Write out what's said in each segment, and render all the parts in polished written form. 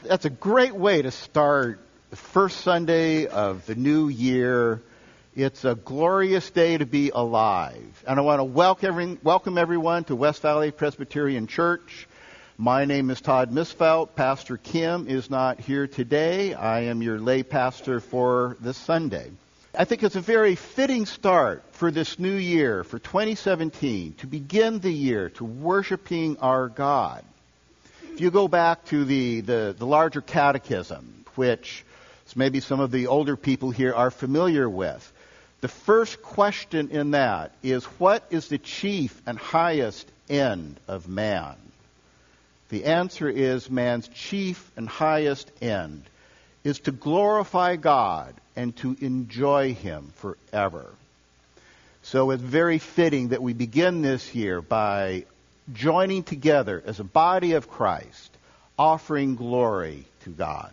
That's a great way to start the first Sunday of the new year. It's a glorious day to be alive. And I want to welcome everyone to West Valley Presbyterian Church. My name is Todd Misfelt. Pastor Kim is not here today. I am your lay pastor for this Sunday. I think it's a very fitting start for this new year, for 2017, to begin the year to worshiping our God. If you go back to the larger catechism, which maybe some of the older people here are familiar with, the first question in that is, what is the chief and highest end of man? The answer is, man's chief and highest end is to glorify God and to enjoy Him forever. So it's very fitting that we begin this year by joining together as a body of Christ, offering glory to God.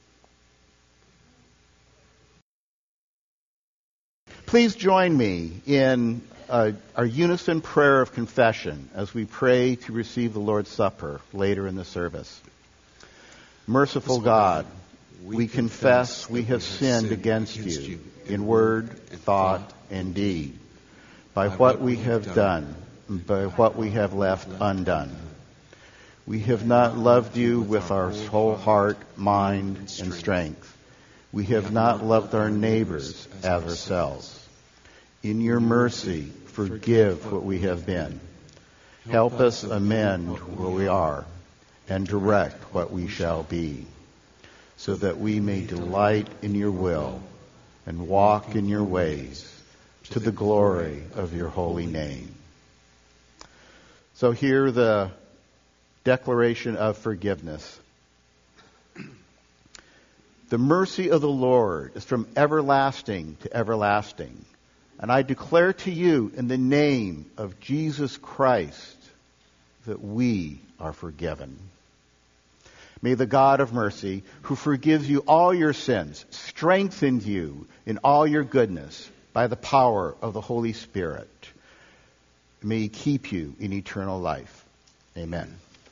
Please join me in our unison prayer of confession as we pray to receive the Lord's Supper later in the service. Merciful God, we confess we have sinned against you in word, thought, and deed, by what we have done and by what we have left undone. We have not loved you with our whole heart, mind, and strength. We have not loved our neighbors as ourselves. In your mercy, forgive what we have been. Help us amend where we are and direct what we shall be, so that we may delight in your will and walk in your ways to the glory of your holy name. So hear the declaration of forgiveness. The mercy of the Lord is from everlasting to everlasting. And I declare to you in the name of Jesus Christ that we are forgiven. May the God of mercy, who forgives you all your sins, strengthen you in all your goodness by the power of the Holy Spirit. May He keep you in eternal life. Amen.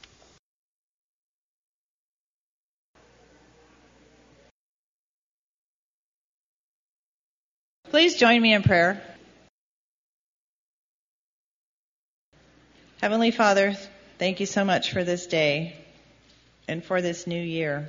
Please join me in prayer. Heavenly Father, thank you so much for this day and for this new year.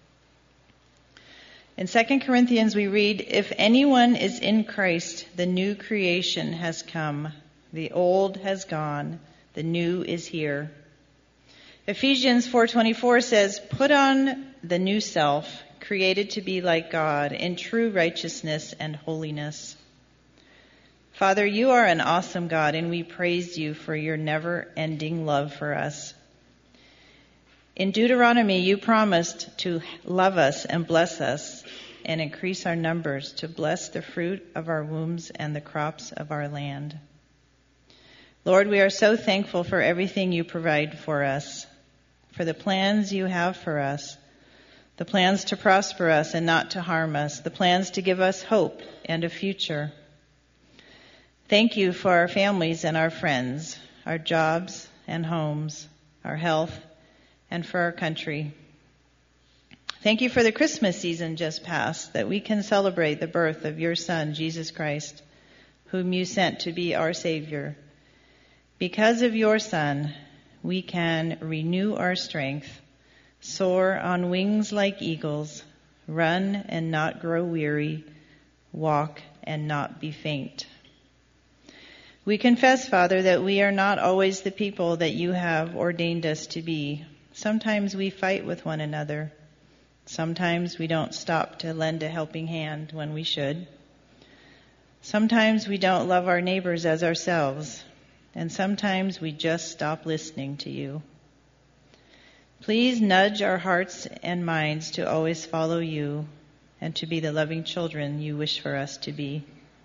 In 2 Corinthians we read, "If anyone is in Christ, the new creation has come. The old has gone. The new is here." Ephesians 4:24 says, "Put on the new self, created to be like God in true righteousness and holiness." Father, you are an awesome God, and we praise you for your never-ending love for us. In Deuteronomy, you promised to love us and bless us and increase our numbers, to bless the fruit of our wombs and the crops of our land. Lord, we are so thankful for everything you provide for us, for the plans you have for us, the plans to prosper us and not to harm us, the plans to give us hope and a future. Thank you for our families and our friends, our jobs and homes, our health, and for our country. Thank you for the Christmas season just passed, that we can celebrate the birth of your Son, Jesus Christ, whom you sent to be our Savior. Because of your Son, we can renew our strength, soar on wings like eagles, run and not grow weary, walk and not be faint. We confess, Father, that we are not always the people that you have ordained us to be. Sometimes we fight with one another. Sometimes we don't stop to lend a helping hand when we should. Sometimes we don't love our neighbors as ourselves. And sometimes we just stop listening to you. Please nudge our hearts and minds to always follow you and to be the loving children you wish for us to be.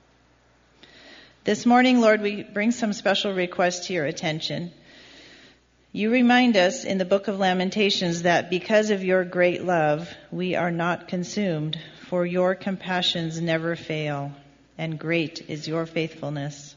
This morning, Lord, we bring some special requests to your attention. You remind us in the book of Lamentations that because of your great love, we are not consumed, for your compassions never fail, and great is your faithfulness.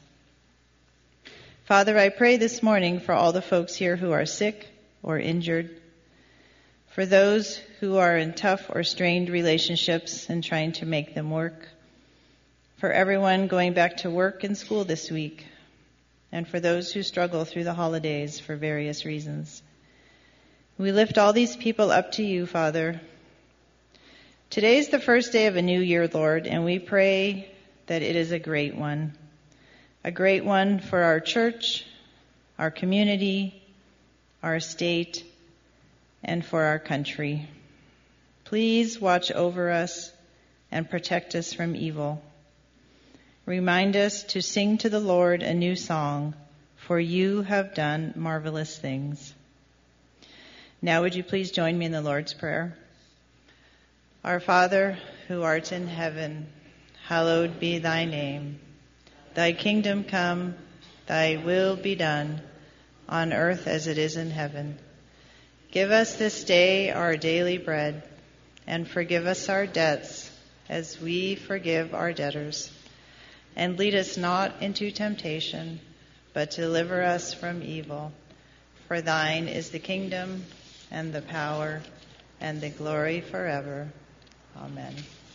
Father, I pray this morning for all the folks here who are sick or injured, For those who are in tough or strained relationships and trying to make them work. For everyone going back to work and school this week. And for those who struggle through the holidays for various reasons. We lift all these people up to you, Father. Today is the first day of a new year, Lord, and we pray that it is a great one. A great one for our church, our community, our state, and for our country. Please watch over us and protect us from evil. Remind us to sing to the Lord a new song, for you have done marvelous things. Now would you please join me in the Lord's Prayer? Our Father, who art in heaven, hallowed be thy name. Thy kingdom come, thy will be done, on earth as it is in heaven. Give us this day our daily bread, and forgive us our debts as we forgive our debtors. And lead us not into temptation, but deliver us from evil. For thine is the kingdom, and the power, and the glory forever. Amen.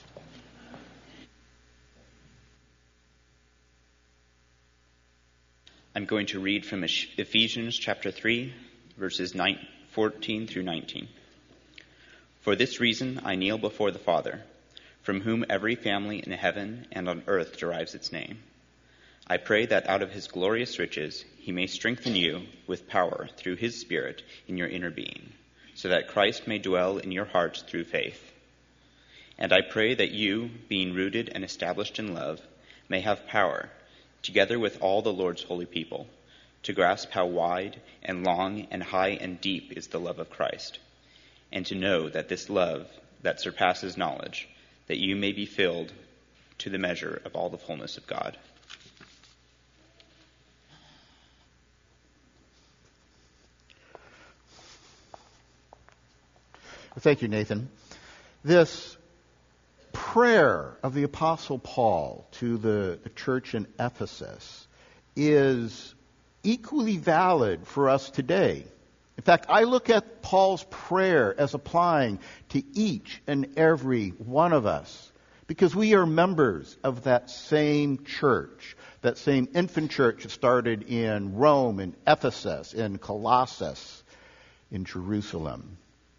I'm going to read from Ephesians chapter 3, verses 14 through 19. For this reason I kneel before the Father, from whom every family in heaven and on earth derives its name. I pray that out of his glorious riches he may strengthen you with power through his Spirit in your inner being, so that Christ may dwell in your hearts through faith. And I pray that you, being rooted and established in love, may have power, together with all the Lord's holy people, to grasp how wide and long and high and deep is the love of Christ, and to know that this love that surpasses knowledge, that you may be filled to the measure of all the fullness of God. Thank you, Nathan. This prayer of the Apostle Paul to the church in Ephesus is equally valid for us today. In fact, I look at Paul's prayer as applying to each and every one of us because we are members of that same church, that same infant church that started in Rome, in Ephesus, in Colossus, in Jerusalem.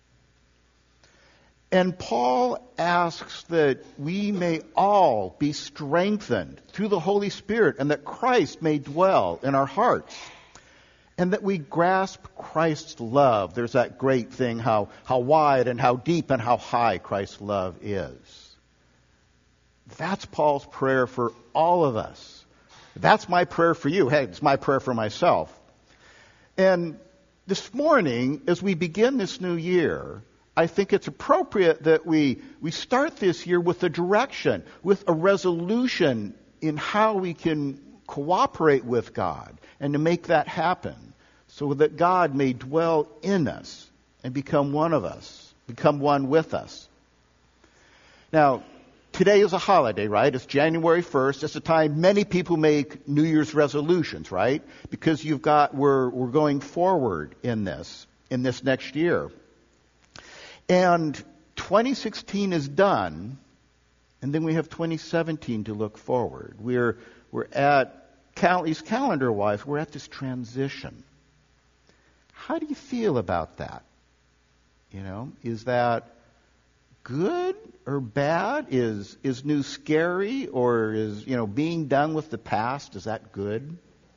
And Paul asks that we may all be strengthened through the Holy Spirit and that Christ may dwell in our hearts. And that we grasp Christ's love. There's that great thing, how wide and how deep and how high Christ's love is. That's Paul's prayer for all of us. That's my prayer for you. Hey, it's my prayer for myself. And this morning, as we begin this new year, I think it's appropriate that we start this year with a direction, with a resolution in how we can cooperate with God and to make that happen so that God may dwell in us and become one of us, become one with us. Now, today is a holiday, right? It's January 1st. It's a time many people make New Year's resolutions, right? Because we're going forward in this next year. And 2016 is done, and then we have 2017 to look forward. We're at, at least calendar-wise, we're at this transition. How do you feel about that? Is that good or bad? Is new scary, or is being done with the past, is that good?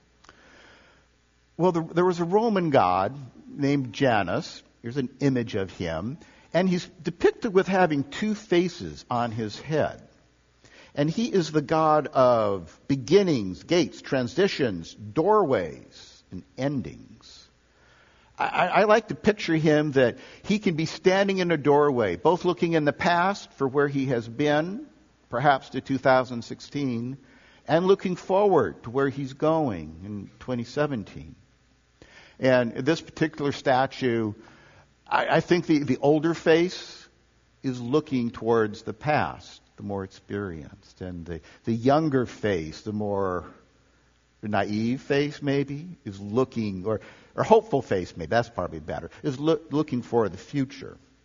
Well, there was a Roman god named Janus. Here's an image of him. And he's depicted with having two faces on his head. And he is the god of beginnings, gates, transitions, doorways, and endings. I like to picture him that he can be standing in a doorway, both looking in the past for where he has been, perhaps to 2016, and looking forward to where he's going in 2017. And this particular statue, I think the older face is looking towards the past, the more experienced. And the younger face, the more naive face maybe, is looking, or hopeful face maybe, that's probably better, is looking for the future.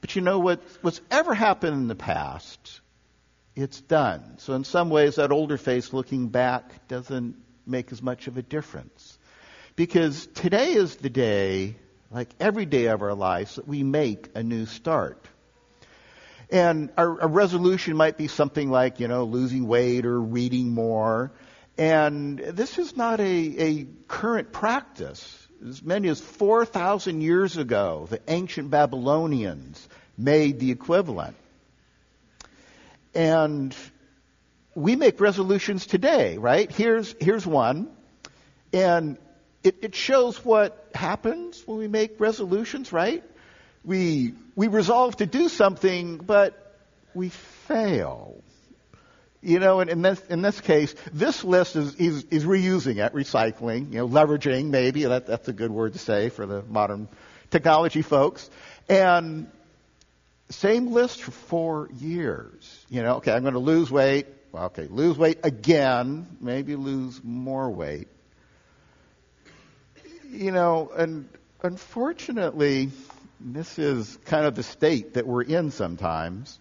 But you know what's ever happened in the past, it's done. So in some ways, that older face looking back doesn't make as much of a difference. Because today is the day, like every day of our lives, that we make a new start. And our resolution might be something like, losing weight or reading more. And this is not a current practice. As many as 4,000 years ago, the ancient Babylonians made the equivalent. And we make resolutions today, right? Here's one. And it shows what happens when we make resolutions, right? We resolve to do something, but we fail. And in this case, this list is reusing it, recycling, leveraging maybe. That's a good word to say for the modern technology folks. And same list for 4 years. Okay, I'm going to lose weight. Well, okay, lose weight again. Maybe lose more weight. And unfortunately, this is kind of the state that we're in sometimes.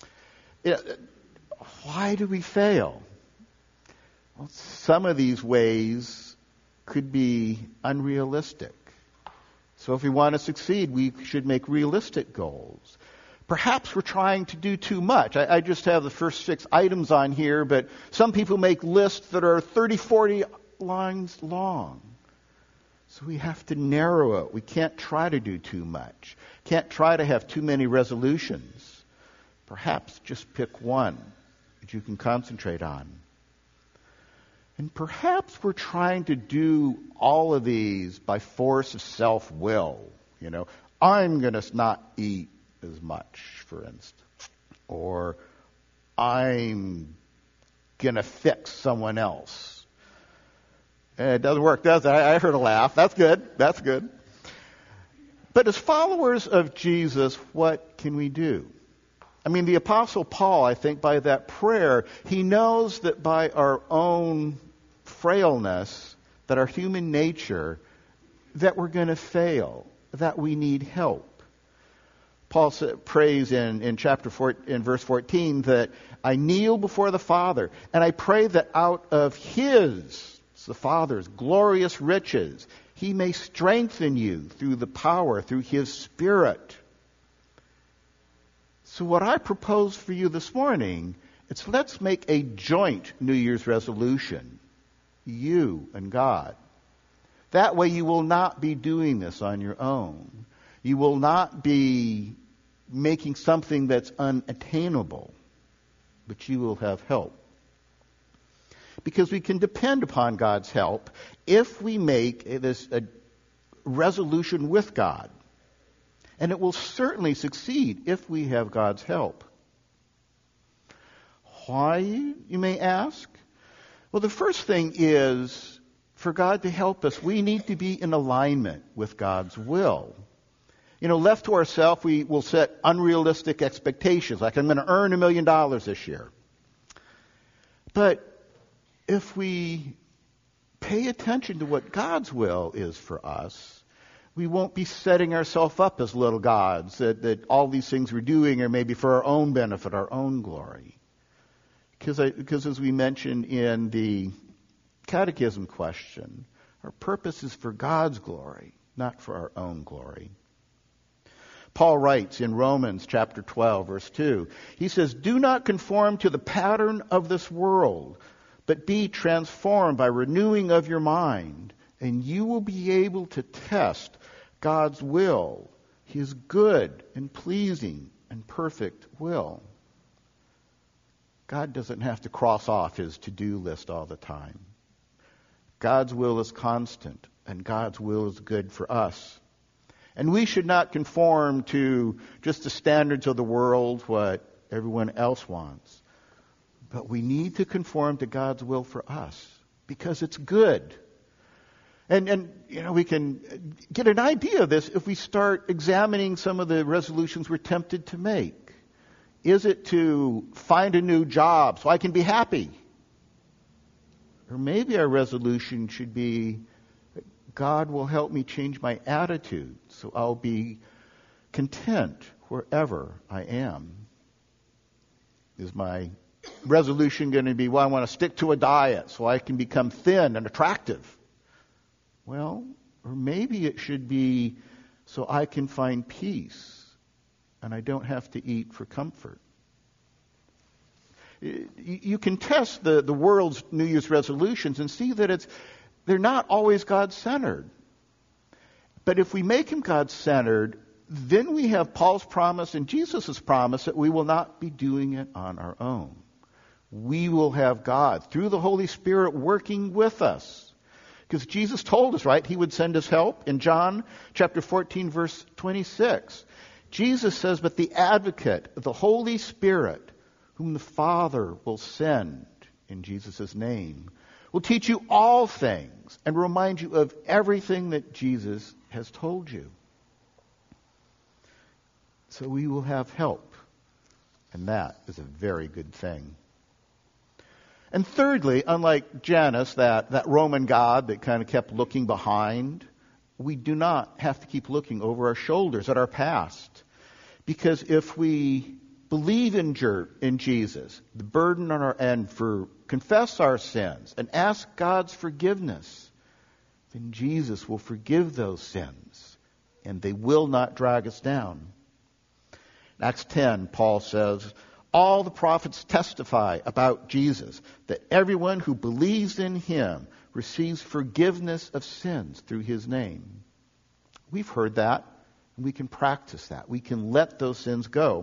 Why do we fail? Well, some of these ways could be unrealistic. So if we want to succeed, we should make realistic goals. Perhaps we're trying to do too much. I just have the first 6 items on here, but some people make lists that are 30, 40 lines long. So we have to narrow it. We can't try to do too much. Can't try to have too many resolutions. Perhaps just pick one that you can concentrate on. And perhaps we're trying to do all of these by force of self-will. I'm going to not eat as much, for instance. Or I'm going to fix someone else. It doesn't work, does it? I heard a laugh. That's good. That's good. But as followers of Jesus, what can we do? The Apostle Paul, I think, by that prayer, he knows that by our own frailness, that our human nature, that we're going to fail, that we need help. Paul prays in chapter 4, in verse 14, that I kneel before the Father, and I pray that out of His, the Father's glorious riches, He may strengthen you through the power, through His Spirit. So what I propose for you this morning, it's let's make a joint New Year's resolution, you and God. That way you will not be doing this on your own. You will not be making something that's unattainable, but you will have help. Because we can depend upon God's help if we make a resolution with God. And it will certainly succeed if we have God's help. Why, you may ask? Well, the first thing is, for God to help us, we need to be in alignment with God's will. Left to ourselves, we will set unrealistic expectations, like I'm going to earn $1 million this year. But if we pay attention to what God's will is for us, we won't be setting ourselves up as little gods, that all these things we're doing are maybe for our own benefit, our own glory. Because as we mentioned in the catechism question, our purpose is for God's glory, not for our own glory. Paul writes in Romans chapter 12, verse 2, he says, do not conform to the pattern of this world, but be transformed by renewing of your mind, and you will be able to test God's will, His good and pleasing and perfect will. God doesn't have to cross off His to-do list all the time. God's will is constant, and God's will is good for us. And we should not conform to just the standards of the world, what everyone else wants. But we need to conform to God's will for us, because it's good. And we can get an idea of this if we start examining some of the resolutions we're tempted to make. Is it to find a new job so I can be happy? Or maybe our resolution should be, God will help me change my attitude so I'll be content wherever I am. Is my resolution going to be, well, I want to stick to a diet so I can become thin and attractive? Well, or maybe it should be so I can find peace and I don't have to eat for comfort. You can test the world's New Year's resolutions and see that they're not always God-centered. But if we make them God-centered, then we have Paul's promise and Jesus' promise that we will not be doing it on our own. We will have God, through the Holy Spirit, working with us. Because Jesus told us, right, He would send us help. In John chapter 14, verse 26, Jesus says, but the advocate, the Holy Spirit, whom the Father will send in Jesus' name, will teach you all things and remind you of everything that Jesus has told you. So we will have help. And that is a very good thing. And thirdly, unlike Janus, that Roman god that kind of kept looking behind, we do not have to keep looking over our shoulders at our past. Because if we believe in Jesus, the burden on our end, for confess our sins and ask God's forgiveness, then Jesus will forgive those sins and they will not drag us down. In Acts 10, Paul says, all the prophets testify about Jesus, that everyone who believes in Him receives forgiveness of sins through His name. We've heard that, and we can practice that. We can let those sins go.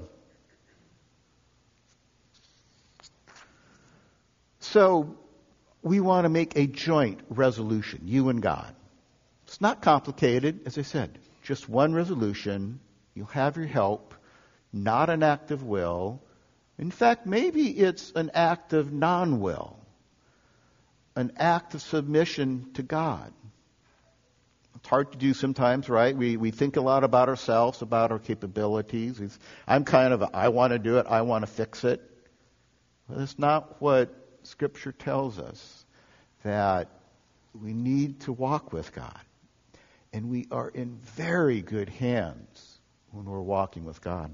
So, we want to make a joint resolution, you and God. It's not complicated, as I said. Just one resolution. You'll have your help. Not an act of will. In fact, maybe it's an act of non-will. An act of submission to God. It's hard to do sometimes, right? We think a lot about ourselves, about our capabilities. I'm kind of I want to do it, I want to fix it. Well, that's not what Scripture tells us. That we need to walk with God. And we are in very good hands when we're walking with God.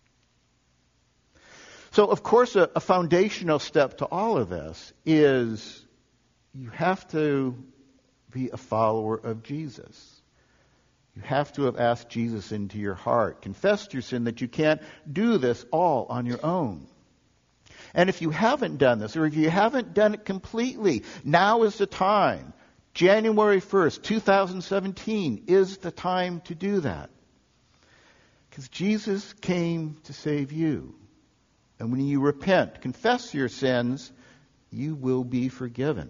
So, of course, a foundational step to all of this is you have to be a follower of Jesus. You have to have asked Jesus into your heart, confessed your sin, that you can't do this all on your own. And if you haven't done this, or if you haven't done it completely, now is the time. January 1st, 2017 is the time to do that. Because Jesus came to save you. And when you repent, confess your sins, you will be forgiven.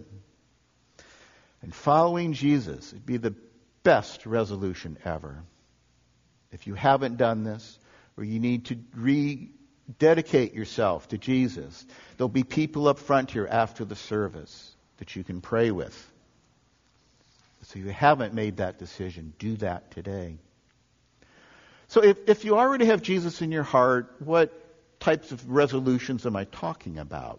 And following Jesus would be the best resolution ever. If you haven't done this, or you need to rededicate yourself to Jesus, there'll be people up front here after the service that you can pray with. So if you haven't made that decision, do that today. So if you already have Jesus in your heart, what types of resolutions am I talking about?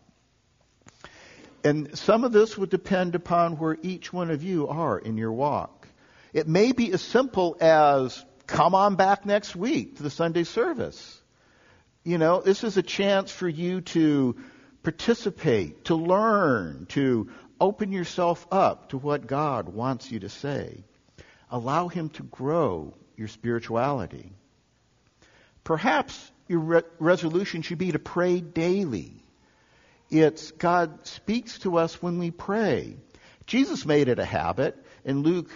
And some of this would depend upon where each one of you are in your walk. It may be as simple as come on back next week to the Sunday service. You know, this is a chance for you to participate, to learn, to open yourself up to what God wants you to say. Allow Him to grow your spirituality. Perhaps your resolution should be to pray daily. It's God speaks to us when we pray. Jesus made it a habit. In Luke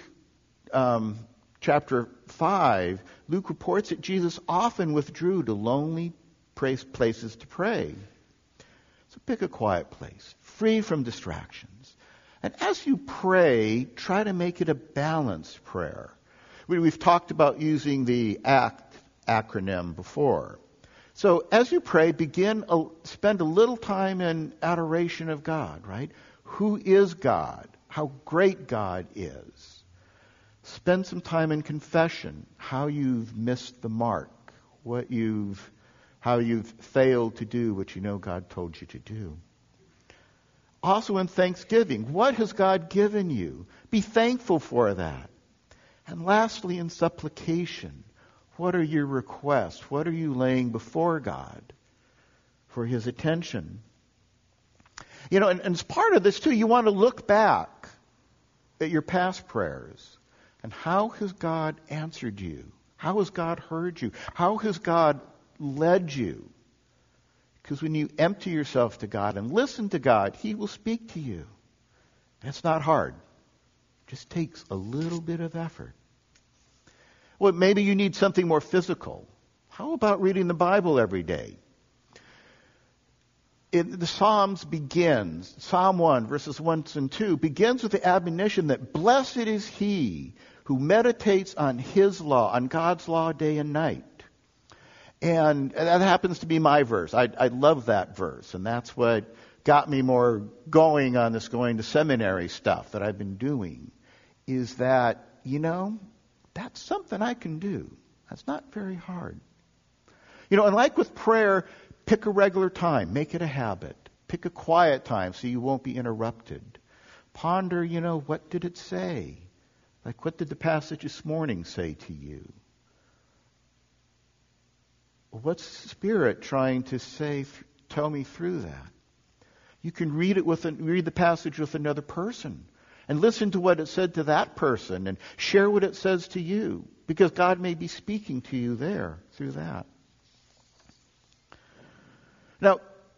chapter 5, Luke reports that Jesus often withdrew to lonely places to pray. So pick a quiet place, free from distractions. And as you pray, try to make it a balanced prayer. We've talked about using the ACT acronym before. So as you pray, spend a little time in adoration of God, right? Who is God? How great God is. Spend some time in confession, how you've missed the mark, how you've failed to do what you know God told you to do. Also in thanksgiving, what has God given you? Be thankful for that. And lastly, in supplication, What are your requests? What are you laying before God for His attention? And as part of this too, you want to look back at your past prayers. And how has God answered you? How has God heard you? How has God led you? Because when you empty yourself to God and listen to God, He will speak to you. It's not hard. It just takes a little bit of effort. Well, maybe you need something more physical. How about reading the Bible every day? The Psalms begins, Psalm 1, verses 1 and 2, begins with the admonition that blessed is he who meditates on His law, on God's law day and night. And that happens to be my verse. I love that verse. And that's what got me more going on this going to seminary stuff that I've been doing. Is that, that's something I can do. That's not very hard. And like with prayer, pick a regular time. Make it a habit. Pick a quiet time so you won't be interrupted. Ponder, what did it say? Like, what did the passage this morning say to you? What's the Spirit trying to say, tell me through that? You can read the passage with another person and listen to what it said to that person and share what it says to you, because God may be speaking to you there through that. Now,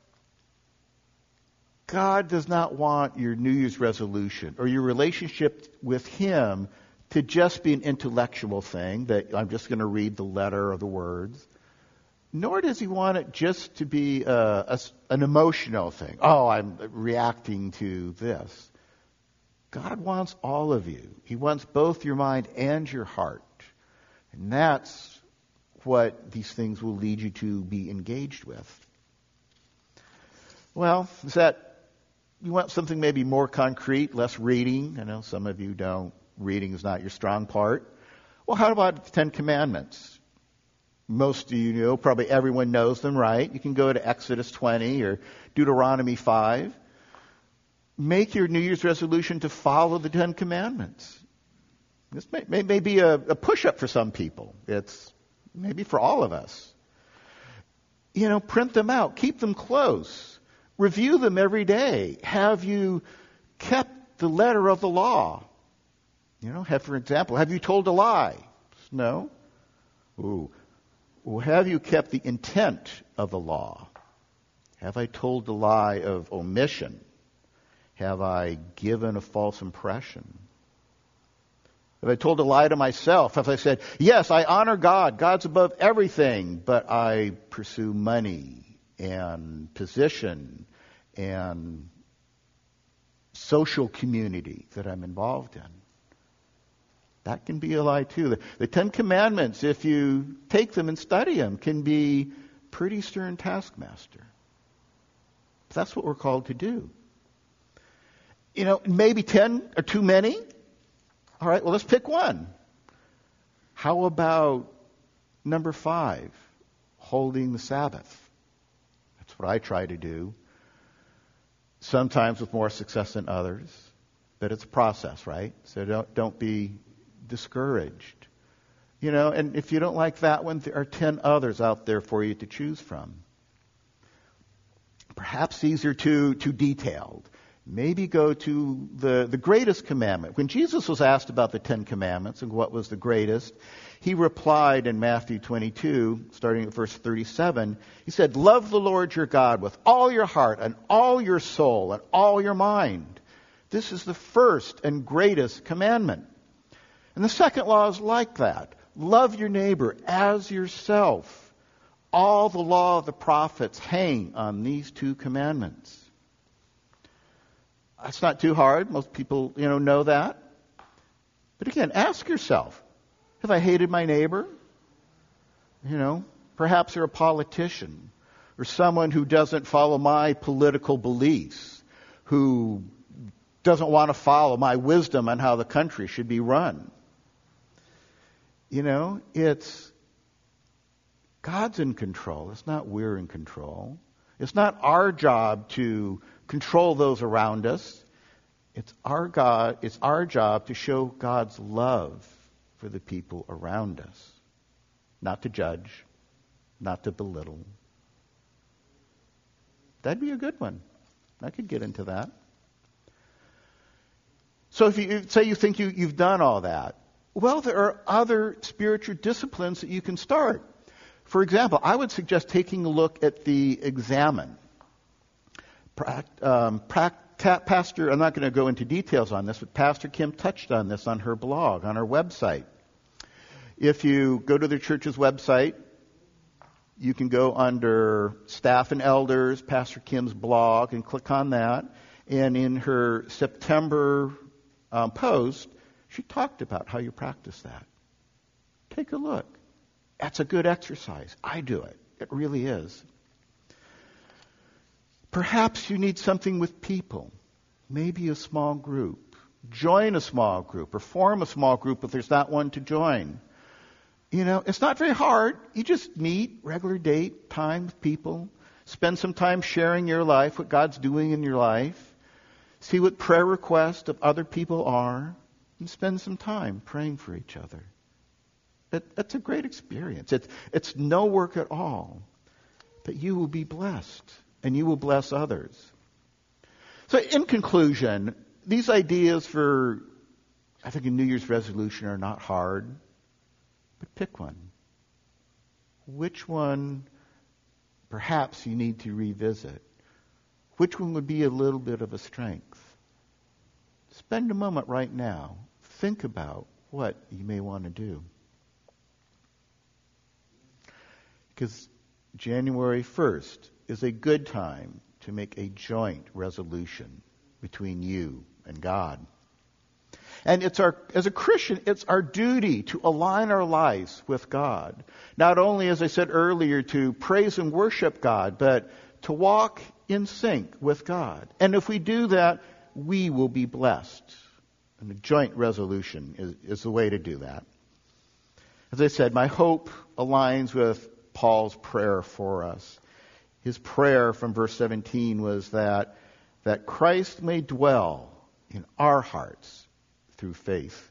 God does not want your New Year's resolution or your relationship with Him to just be an intellectual thing, that I'm just going to read the letter or the words. Nor does He want it just to be an emotional thing. Oh, I'm reacting to this. God wants all of you. He wants both your mind and your heart. And that's what these things will lead you to be engaged with. Well, is that you want something maybe more concrete, less reading? I know some of you don't. Reading is not your strong part. Well, how about the Ten Commandments? Most of you know, probably everyone knows them, right? You can go to Exodus 20 or Deuteronomy 5. Make your New Year's resolution to follow the Ten Commandments. This may be a push-up for some people. It's maybe for all of us. Print them out. Keep them close. Review them every day. Have you kept the letter of the law? For example, have you told a lie? No. Ooh. Well, have you kept the intent of the law? Have I told the lie of omission? Have I given a false impression? Have I told a lie to myself? Have I said, yes, I honor God. God's above everything, but I pursue money and position and social community that I'm involved in? That can be a lie too. The Ten Commandments, if you take them and study them, can be pretty stern taskmaster. But that's what we're called to do. Maybe 10 are too many. All right, well, let's pick one. How about number 5, holding the Sabbath? That's what I try to do. Sometimes with more success than others. But it's a process, right? So don't be discouraged. And if you don't like that one, there are 10 others out there for you to choose from. Perhaps these are too detailed. Maybe go to the greatest commandment. When Jesus was asked about the 10 commandments and what was the greatest, He replied in Matthew 22, starting at verse 37, He said, love the Lord your God with all your heart and all your soul and all your mind. This is the first and greatest commandment. And the second law is like that. Love your neighbor as yourself. All the law of the prophets hang on these 2 commandments. That's not too hard. Most people, know that. But again, ask yourself, have I hated my neighbor? Perhaps they're a politician or someone who doesn't follow my political beliefs, who doesn't want to follow my wisdom on how the country should be run. It's God's in control. It's not we're in control. It's not our job to control those around us. It's our job to show God's love for the people around us. not to judge, not to belittle. That'd be a good one. I could get into that. So if you say you think you've done all that, well, there are other spiritual disciplines that you can start. For example, I would suggest taking a look at the Examen. Pastor, I'm not going to go into details on this, but Pastor Kim touched on this on her blog, on her website. If you go to the church's website, you can go under Staff and Elders, Pastor Kim's blog, and click on that. And in her September post, she talked about how you practice that. Take a look. That's a good exercise. I do it. It really is. Perhaps you need something with people. Maybe a small group. Join a small group or form a small group if there's not one to join. You know, it's not very hard. You just meet, regular date, time with people. Spend some time sharing your life, what God's doing in your life. See what prayer requests of other people are. And spend some time praying for each other. That's a great experience. It's no work at all. But you will be blessed. And you will bless others. So in conclusion, these ideas for, I think, a New Year's resolution are not hard. But pick one. Which one perhaps you need to revisit? Which one would be a little bit of a strength? Spend a moment right now. Think about what you may want to do. Because January 1st is a good time to make a joint resolution between you and God. And as a Christian, it's our duty to align our lives with God. Not only, as I said earlier, to praise and worship God, but to walk in sync with God. And if we do that, we will be blessed. And the joint resolution is the way to do that. As I said, my hope aligns with Paul's prayer for us. His prayer from verse 17 was that Christ may dwell in our hearts through faith.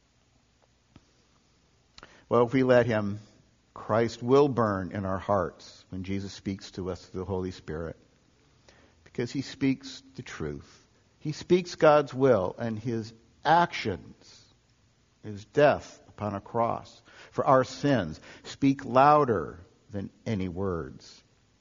Well, if we let him, Christ will burn in our hearts when Jesus speaks to us through the Holy Spirit. Because he speaks the truth. He speaks God's will, and his actions, his death upon a cross for our sins, speak louder than any words.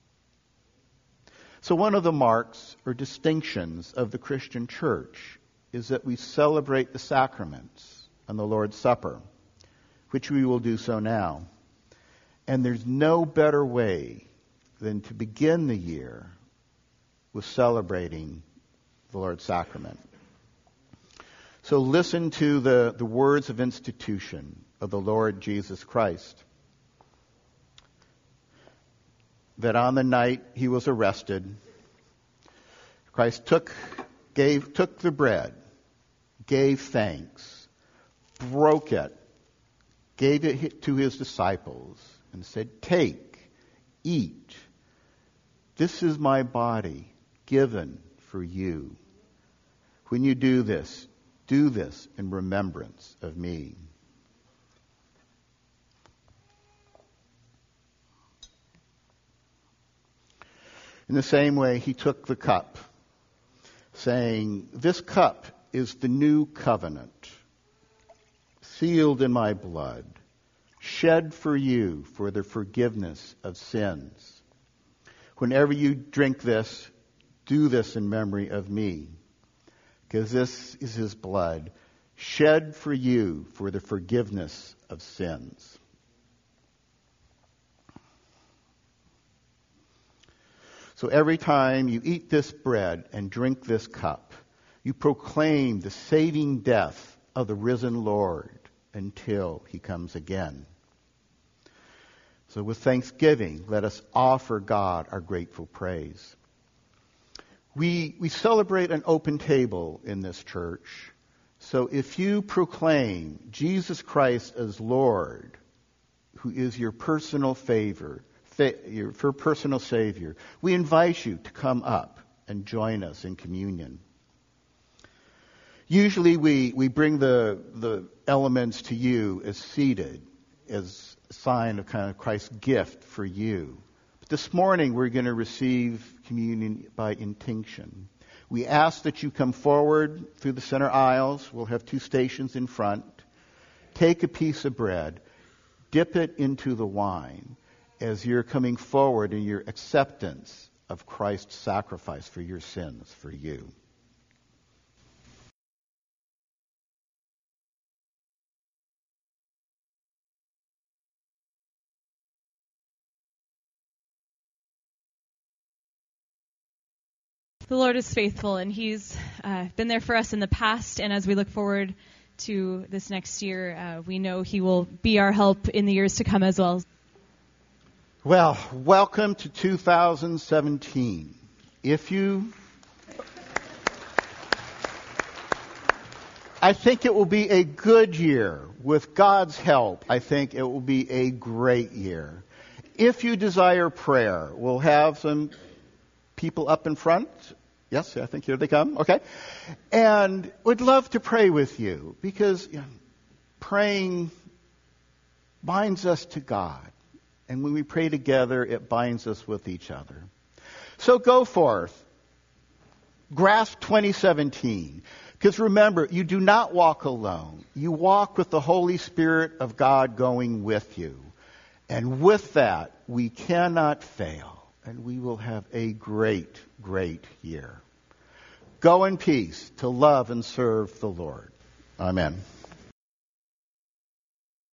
So one of the marks or distinctions of the Christian church is that we celebrate the sacraments on the Lord's Supper, which we will do so now. And there's no better way than to begin the year with celebrating the Lord's Sacrament. So listen to the words of institution of the Lord Jesus Christ. That on the night he was arrested, Christ took the bread, gave thanks, broke it, gave it to his disciples, and said, "Take, eat. This is my body given for you. When you do this in remembrance of me." In the same way, he took the cup, saying, "This cup is the new covenant, sealed in my blood, shed for you for the forgiveness of sins. Whenever you drink this, do this in memory of me, because this is his blood, shed for you for the forgiveness of sins." So every time you eat this bread and drink this cup, you proclaim the saving death of the risen Lord until he comes again. So with thanksgiving, let us offer God our grateful praise. We celebrate an open table in this church. So if you proclaim Jesus Christ as Lord, who is your personal your personal Savior, we invite you to come up and join us in communion. Usually we bring the elements to you as seated, as sign of kind of Christ's gift for you. But this morning we're going to receive communion by intinction. We ask that you come forward through the center aisles. We'll have 2 stations in front. Take a piece of bread, dip it into the wine as you're coming forward in your acceptance of Christ's sacrifice for your sins, for you. The Lord is faithful, and He's been there for us in the past, and as we look forward to this next year, we know He will be our help in the years to come as well. Well, welcome to 2017. I think it will be a good year. With God's help, I think it will be a great year. If you desire prayer, we'll have some people up in front. Yes, I think here they come. Okay. And would love to pray with you because praying binds us to God. And when we pray together, it binds us with each other. So go forth. Grasp 2017. Because remember, you do not walk alone. You walk with the Holy Spirit of God going with you. And with that, we cannot fail. And we will have a great, great year. Go in peace to love and serve the Lord. Amen.